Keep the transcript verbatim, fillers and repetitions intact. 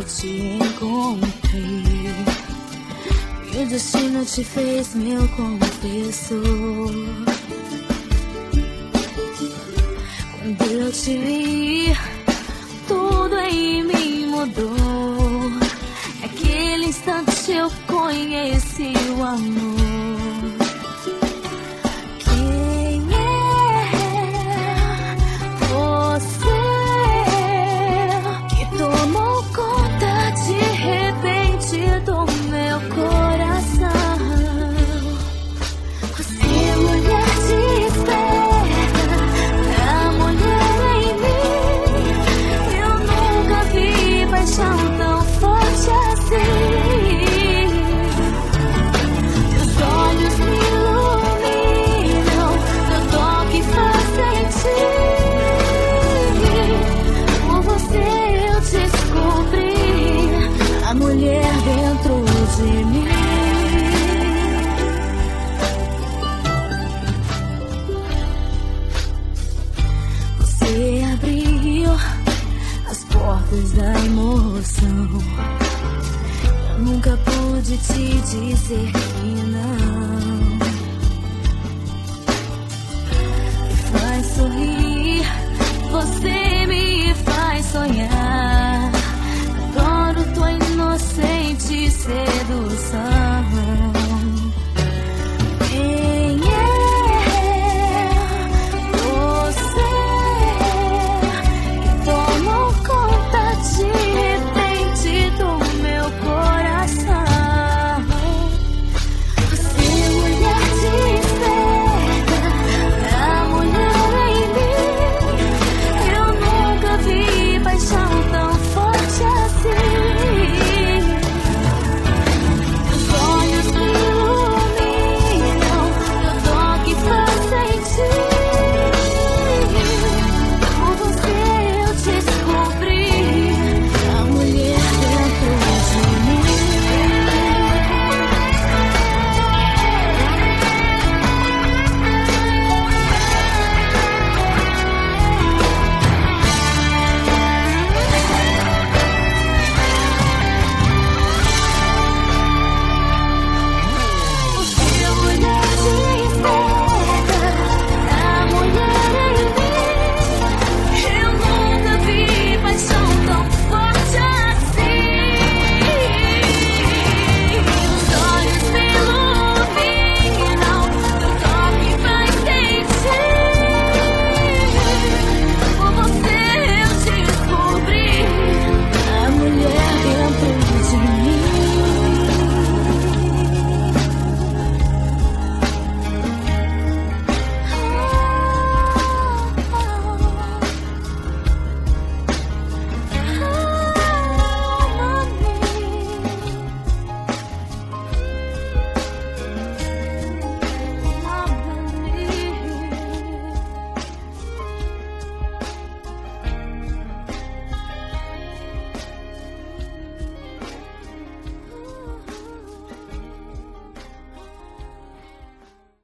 te encontrei e o destino te fez meu confessor. Quando eu te vi, tudo em mim mudou. Naquele instante eu conheci o amor. Quem é você que tomou conta de repente do meu coração? Você é mulher desperta, a mulher em mim. Eu nunca vi paixão tão forte assim. Teus olhos me iluminam, teu toque faz sentir. Por você eu descobri a mulher dentro de mim. Você abriu as portas da emoção. Eu nunca pude te dizer que não.